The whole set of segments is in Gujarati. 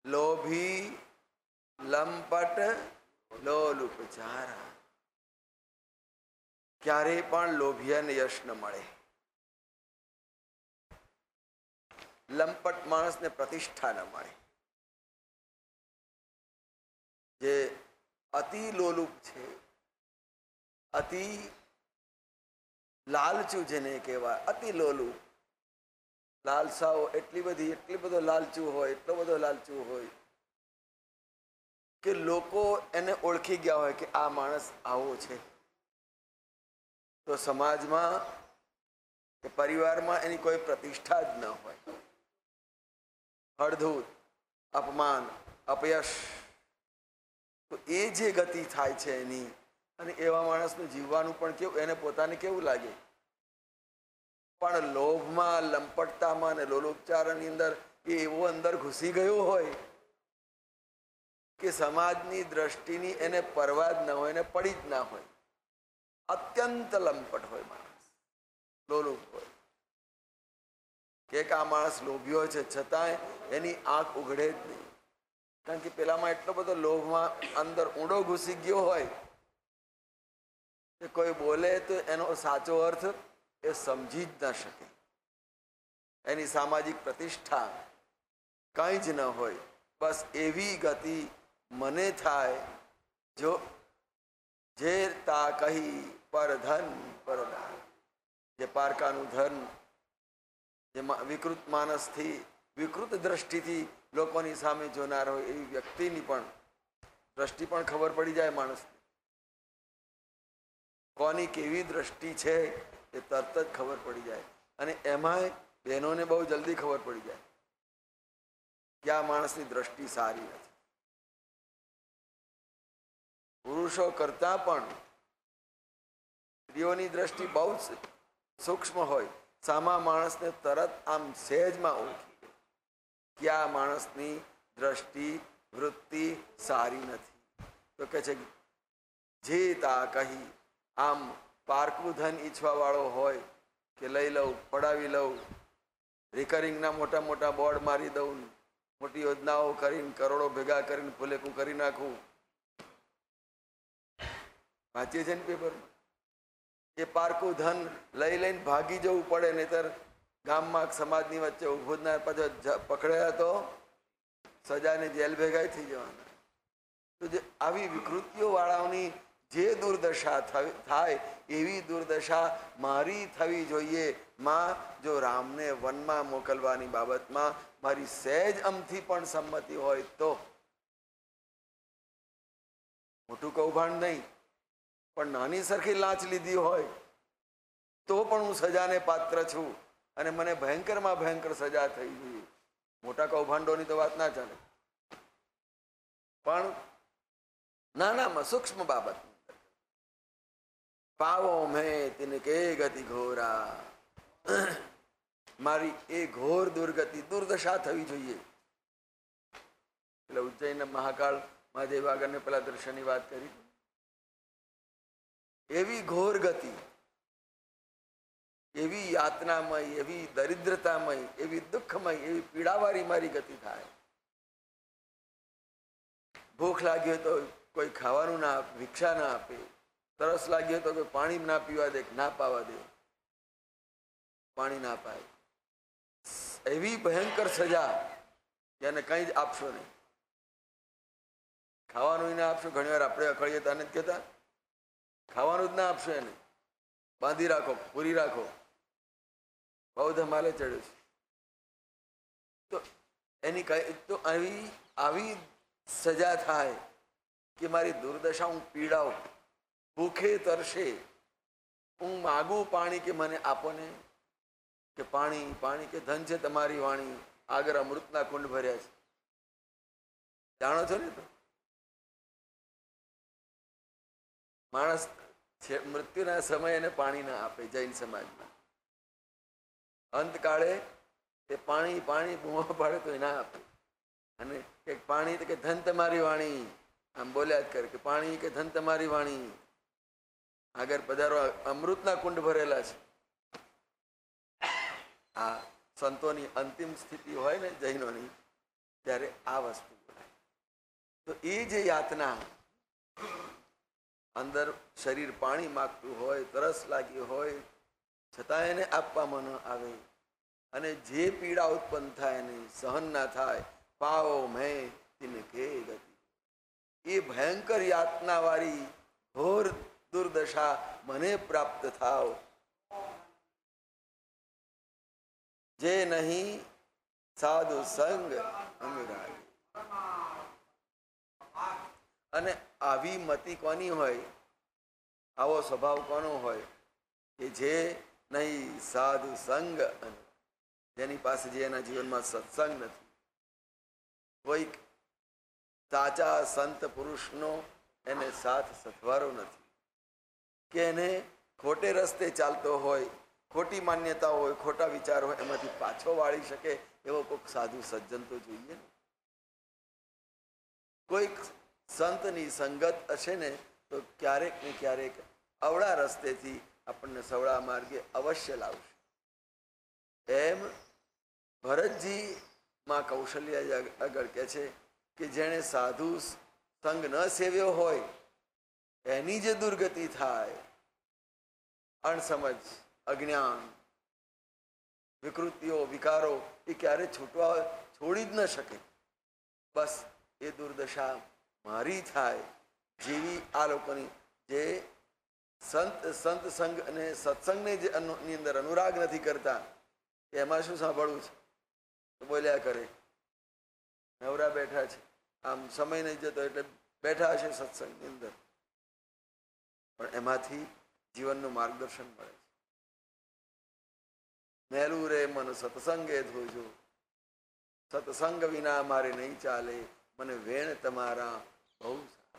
લોભી લંપટ લોલુપચારા. ક્યારેય પણ લોભિયાને યશ ન મળે. લંપટ માણસને પ્રતિષ્ઠા ન મળે. જે અતિ લોલુપ છે, અતિ લાલચુ જેને કહેવાય, અતિ લોલુપ, લાલસાઓ એટલી બધો લાલચુ હોય, એટલો બધો લાલચુ હોય કે લોકો એને ઓળખી ગયા હોય કે આ માણસ આવો છે. તો સમાજમાં કે પરિવારમાં એની કોઈ પ્રતિષ્ઠા જ ન હોય. હળધૂત, અપમાન, અપયશ, તો એ જે ગતિ થાય છે એની, અને એવા માણસનું જીવવાનું પણ કેવું, એને પોતાને કેવું લાગે. પણ લોભમાં, લંપટતામાં અને લોલોપચારની અંદર એ એવો અંદર ઘૂસી ગયો હોય કે સમાજની દ્રષ્ટિની એને પરવા જ ન હોય, એને પડી જ ના હોય. અત્યંત લંપટ હોય માણસ, લોલુપ હોય. કે આ માણસ લોભ્યો છે છતાંય એની આંખ ઉઘડે જ નહીં. કારણ કે પેલામાં એટલો બધો લોભમાં અંદર ઊંડો ઘૂસી ગયો હોય કે કોઈ બોલે તો એનો સાચો અર્થ એ સમજી જ ન શકે. એની સામાજિક પ્રતિષ્ઠા કંઈ જ ન હોય. બસ એવી ગતિ મને થાય જો જે તા કહી પર ધન પરદાન. જે પારકાનું ધન, જે વિકૃત માનસથી, વિકૃત દ્રષ્ટિથી લોકોની સામે જોનાર હોય એવી વ્યક્તિની પણ દ્રષ્ટિ પણ ખબર પડી જાય માણસને. કોની કેવી દ્રષ્ટિ છે એ તરત જ ખબર પડી જાય. અને એમાંય બહેનોને બહુ જલ્દી ખબર પડી જાય કે આ માણસની દ્રષ્ટિ સારી નથી. પુરુષો કરતા પણ સ્ત્રીઓની દ્રષ્ટિ બહુ સૂક્ષ્મ હોય. સામા માણસને તરત આમ સહેજમાં ઓળખી કે આ માણસની દ્રષ્ટિ, વૃત્તિ સારી નથી. તો કે છે જે તા કહી. આમ પારકું ધન ઈચ્છવા વાળો હોય કે લઈ લઉં, પડાવી લઉં, રિકરિંગના મોટા મોટા બોર્ડ મારી દઉં, મોટી યોજનાઓ કરીને કરોડો ભેગા કરીને ફૂલેકું કરી નાખું. વાંચીએ છે ને પેપરમાં. એ પારકું ધન લઈ લઈને ભાગી જવું પડે, નહીતર ગામમાં સમાજની વચ્ચે ઉભો જ ના, પાછો પકડાયા તો સજાને જેલ ભેગા થઈ જવાના. તો જે આવી વિકૃતિઓ વાળાઓની જે દુર્દશા થાય એવી દુર્દશા મારી થવી જોઈએ. માં જો રામને વનમાં મોકલવાની બાબતમાં મારી સહેજ અમથી પણ સંમતિ હોય તો, મોટું કૌભાંડ નહીં પણ નાની સરખી લાંચ લીધી હોય તો પણ હું સજાને પાત્ર છું અને મને ભયંકરમાં ભયંકર સજા થઈ જોઈએ. મોટા કૌભાંડોની તો વાત ના ચાલે, પણ નાનામાં સૂક્ષ્મ બાબત. પાવો મેં તિનકે ગતિ ઘોરા. મારી એ ઘોર દુર્ગતિ, દુર્દશા થવી જોઈએ. એટલે ઉજ્જૈનના મહાકાળ મહાદેવ આગળને પેલા દૃશ્યની વાત કરી. એવી ઘોર ગતિ, એવી યાતનામય, એવી દરિદ્રતામય, એવી દુઃખમય, એવી પીડાવાળી મારી ગતિ થાય. ભૂખ લાગી હોય તો કોઈ ખાવાનું ના આપે, ભિક્ષા ના આપે. તરસ લાગી હોય તો કોઈ પાણી ના પીવા દે, ના પાવા દે, પાણી ના પાય. એવી ભયંકર સજા એને કંઈ જ આપશો નહીં. ખાવાનું ના આપશો. ઘણી વાર આપણે અકળીએ તો આને જ કહેતા ખાવાનું જ ના આપશો, એને બાંધી રાખો, પૂરી રાખો. બહુ ધમાલે ચડ્યું છે. તો એની તો આવી સજા થાય કે મારી દુર્દશા, હું પીડાઉં, ભૂખે તરસે, હું માગું પાણી કે મને આપો ને, કે પાણી પાણી કે ધન છે તમારી વાણી, આગળ અમૃતના કુંડ ભર્યા છે. જાણો છો ને? તો માણસ મૃત્યુના સમયે એને પાણી ના આપે જૈન સમાજમાં. અંતકાળે એ પાણી પાણી બૂમો પાડે તો ના આપે. અને કે પાણી કે ધન તમારી વાણી, આમ બોલ્યા જ કરે કે પાણી કે ધન તમારી વાણી, આગળ પધારો, અમૃતના કુંડ ભરેલા છે. આ સંતોની અંતિમ સ્થિતિ હોય ને જૈનોની, ત્યારે આ વસ્તુ બોલાય. તો એ જે યાતના અંદર શરીર પાણી માગતું હોય, તરસ લાગી હોય, છતાં એને આપવામાં ન આવે અને જે પીડા ઉત્પન્ન થાય એને સહન ના થાય, પાઓ મેં તિનકે ગતિ, એ ભયંકર યાતના વાળી ઘોર દુર્દશા મને પ્રાપ્ત થાવ, જે નહીં સાધુ સંગ અનુરાગ. અને આવી મતિ કોની હોય, આવો સ્વભાવ કોનો હોય કે જે નહીં સાધુ સંગ, જેની પાસે જે એના જીવનમાં સત્સંગ નથી, કોઈક સાચા સંત પુરુષનો એને સાથ સથવારો નથી, કે એને ખોટે રસ્તે ચાલતો હોય, ખોટી માન્યતા હોય, ખોટા વિચાર હોય, એમાંથી પાછો વાળી શકે એવો કોઈક સાધુ સજ્જન તો જોઈએ ને. કોઈક સંતની સંગત હશે ને તો ક્યારેક ને ક્યારેક અવળા રસ્તેથી આપણને સવળા માર્ગે અવશ્ય લાવશે. એમ ભરતજી માં કૌશલ્ય આગળ કહે છે કે જેણે સાધુ સંગ ન સેવ્યો હોય એની જે દુર્ગતિ થાય, અણસમજ, અજ્ઞાન, વિકૃતિઓ, વિકારો એ ક્યારે છોડી જ ન શકે. બસ એ દુર્દશા મારી થાય જેવી આ લોકોની જે સંત સંગ અને સત્સંગને જે ની અંદર અનુરાગ નથી કરતા, એમાં શું સાંભળવું છે તો બોલ્યા કરે, નવરા બેઠા છે, આમ સમય નહીં જતો એટલે બેઠા હશે સત્સંગની અંદર, પણ એમાંથી જીવનનું માર્ગદર્શન મળે છે. મેલું રે મન સત્સંગે ધોજો, સત્સંગ વિના મારે નહીં ચાલે, મને વેણ તમારા બહુ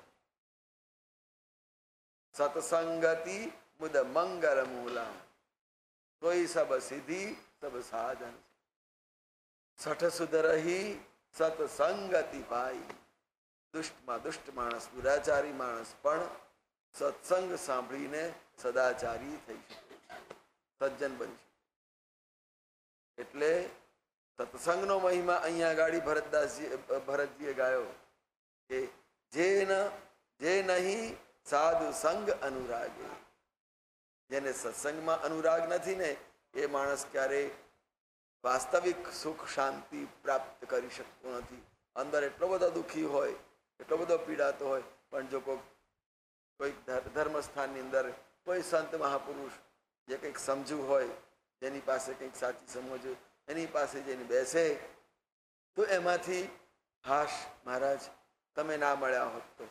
સત્સંગતિ મુદ મંગલ મૂલા, તોય સબ સિદ્ધિ સબ સાધન, સઠ સુધરહી સત્સંગતિ પાઈ. દુષ્ટમાં દુષ્ટ માણસ, દુરાચારી માણસ પણ સત્સંગ સાંભળીને સદાચારી થઈ શકે, સજ્જન બની શકે. એટલે સત્સંગનો મહિમા અહીંયા ગાડી ભરતજીએ ગાયો કે જે નહીં સાધુ સંગ અનુરાગે, જેને સત્સંગમાં અનુરાગ નથી ને એ માણસ ક્યારેય વાસ્તવિક સુખ શાંતિ પ્રાપ્ત કરી શકતો નથી. અંદર એટલો બધો દુઃખી હોય, એટલો બધો પીડાતો હોય, પણ જો કોઈક ધર્મસ્થાનની અંદર કોઈ સંત મહાપુરુષ જે કંઈક સમજવું હોય, જેની પાસે કંઈક સાચી સમજ હોય, એની પાસે જઈને બેસે તો એમાંથી હાશ મહારાજ તમે ના મળ્યા હોત તો.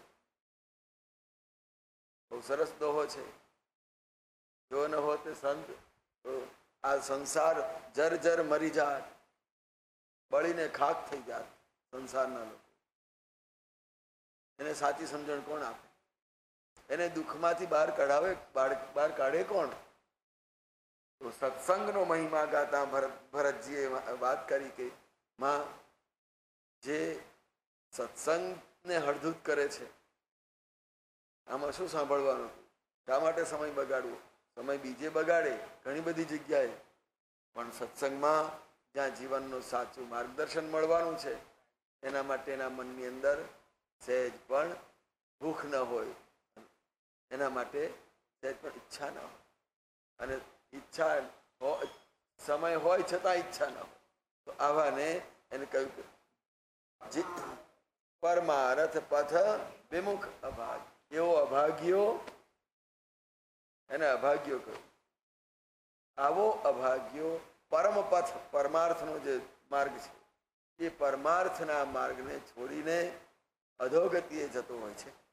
બહુ સરસ દોહો છે, જો ન હોત સંત તો આ સંસાર જર મરી જાત, બળીને ખાક થઈ જાત સંસારના લોકો. એને સાચી સમજણ કોણ આપે? એને દુઃખમાંથી બહાર કાઢે કોણ? તો સત્સંગનો મહિમા ગાતા ભરતજીએ વાત કરી કે માં જે સત્સંગને હળધૂત કરે છે આમાં શું સાંભળવાનું, શા માટે સમય બગાડવો? સમય બીજે બગાડે ઘણી બધી જગ્યાએ, પણ સત્સંગમાં જ્યાં જીવનનું સાચું માર્ગદર્શન મળવાનું છે એના માટેના મનની અંદર સહેજ પણ ભૂખ ન હોય, એના માટે સહેજ પણ ઈચ્છા ન હોય, અને ઈચ્છા સમય હોય છતાં ઈચ્છા ન હોય, તો આવાને એને કહ્યું કે જે પરમારથ પથ વિમુખ અભાગ, એવો અભાગ્યો, એને અભાગ્યો કહ્યું. આવો અભાગ્યો પરમ પથ, પરમાર્થનો જે માર્ગ છે એ પરમાર્થના માર્ગને છોડીને અધોગતિએ જતો હોય છે.